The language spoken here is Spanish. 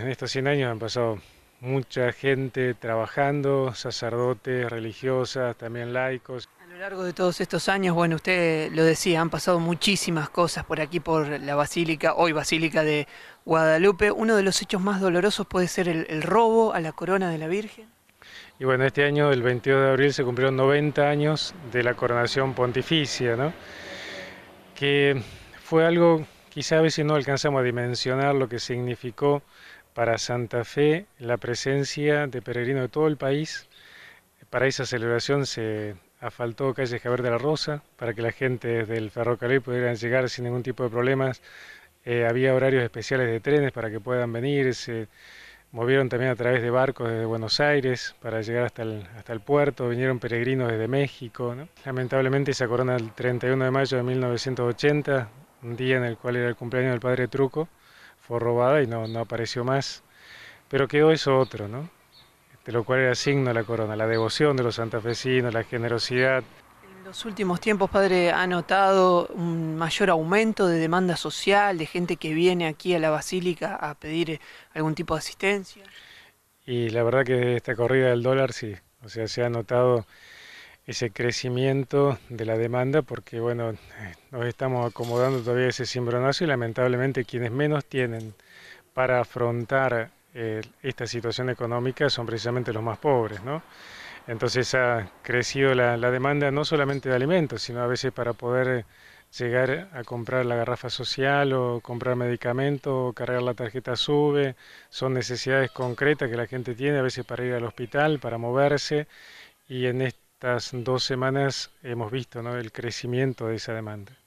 en estos 100 años han pasado mucha gente trabajando, sacerdotes, religiosas, también laicos. A lo largo de todos estos años, bueno, usted lo decía, han pasado muchísimas cosas por aquí, por la Basílica, hoy Basílica de Guadalupe. Uno de los hechos más dolorosos puede ser el robo a la corona de la Virgen. Y bueno, este año, el 22 de abril, se cumplieron 90 años de la coronación pontificia, ¿no? Que fue algo, quizá a veces no alcanzamos a dimensionar lo que significó para Santa Fe la presencia de peregrinos de todo el país. Para esa celebración se asfaltó calle Javier de la Rosa para que la gente desde el ferrocarril pudieran llegar sin ningún tipo de problemas. Había horarios especiales de trenes para que puedan venir. Se movieron también a través de barcos desde Buenos Aires para llegar hasta el puerto. Vinieron peregrinos desde México, ¿no? Lamentablemente esa corona el 31 de mayo de 1980, un día en el cual era el cumpleaños del padre Truco, fue robada y no apareció más. Pero quedó eso otro, ¿no? De lo cual era signo de la corona, la devoción de los santafesinos, la generosidad. En los últimos tiempos, padre, ¿ha notado un mayor aumento de demanda social, de gente que viene aquí a la Basílica a pedir algún tipo de asistencia? Y la verdad que esta corrida del dólar sí, o sea, se ha notado ese crecimiento de la demanda porque, bueno, nos estamos acomodando todavía a ese cimbronazo y lamentablemente quienes menos tienen para afrontar esta situación económica son precisamente los más pobres, ¿no? Entonces ha crecido la demanda no solamente de alimentos, sino a veces para poder llegar a comprar la garrafa social o comprar medicamentos o cargar la tarjeta SUBE. Son necesidades concretas que la gente tiene, a veces para ir al hospital, para moverse, y en estas 2 semanas hemos visto, ¿no?, el crecimiento de esa demanda.